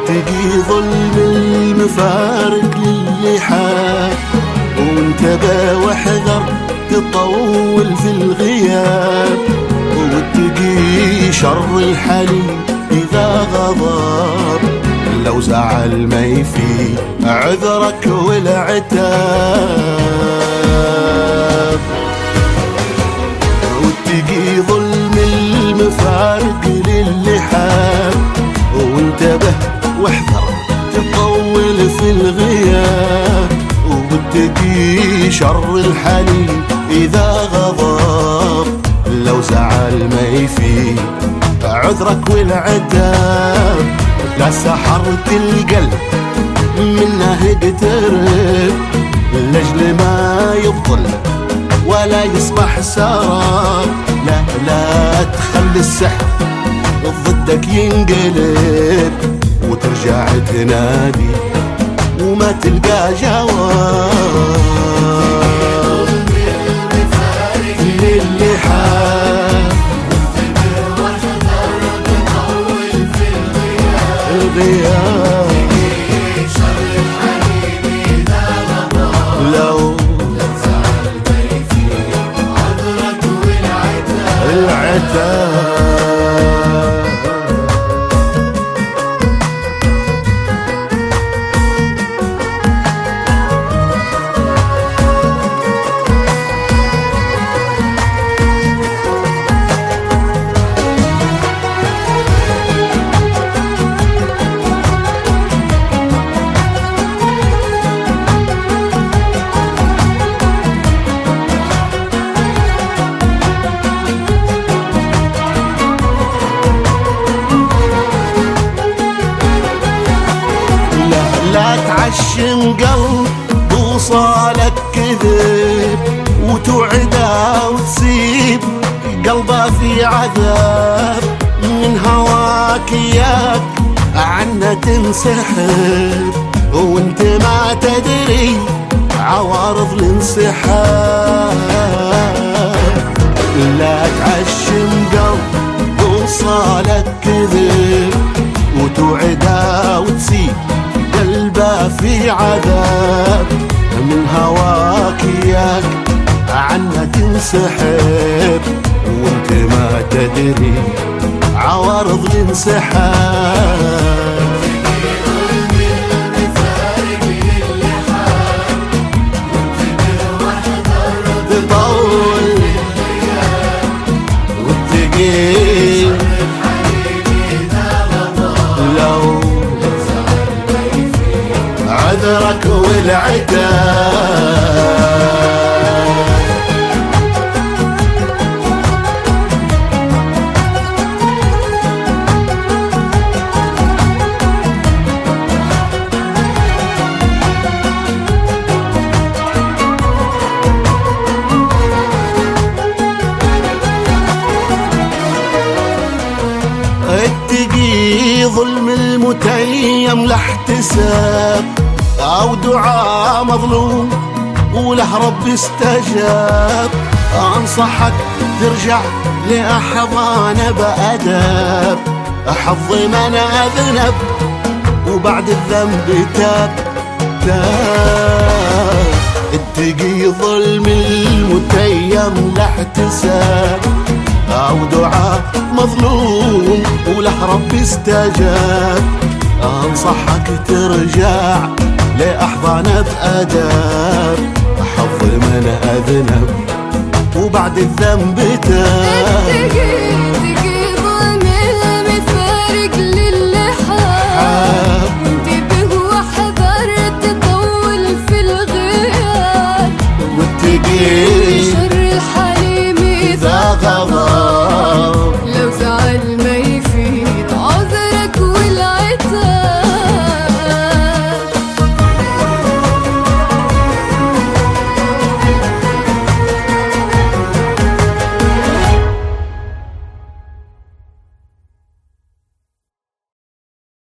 واتقي ظلم المفارق للي حاب، وانتبه واحذر تطول في الغياب، واتقي شر الحليم إذا غضب، لو زعل ما يفي عذرك والعتاب. واتقي ظلم المفارق للي حاب، وانتبه واحذر تطول في الغياب، واتقي شر الحليم إذا غضب، لو زعل ما يفي عذرك والعتاب. لا سحرت القلب منه اقترب، لاجل ما يبطل ولا يصبح سراب. لا لا تخلي السحر ضدك ينقلب، وترجع تنادي وما تلقى جواب. للي حاب الغياب، شر الحليم إذا غضب، لو زعل ما يفي عذرك والعتاب. العتاب. لا تعشم قلب وصالك كذب، وتوعده وتسيب قلبه في عذاب. من هواك ياك عنه تنسحب، وانت ما تدري عوارض الانسحاب. لا تعشم قلب وصالك كذب، وتوعده وتسيب قلبه في عذاب. من هواك ياك عنه تنسحب، وانت ما تدري عوارض الانسحاب. تطول واتقي لو عذرك والعتاب. اتقي ظلم المتيم لا احتساب، أو دعاء مظلوم وله رب استجاب. أنصحك ترجع لأحضانه بأدب، حظ من أذنب وبعد الذنب تاب. اتقي ظلم المتيم لا احتساب، أو دعاء مظلوم وله رب استجاب. أنصحك ترجع لأحضانه بأدب، حظ من أذنب وبعد الذنب تاب.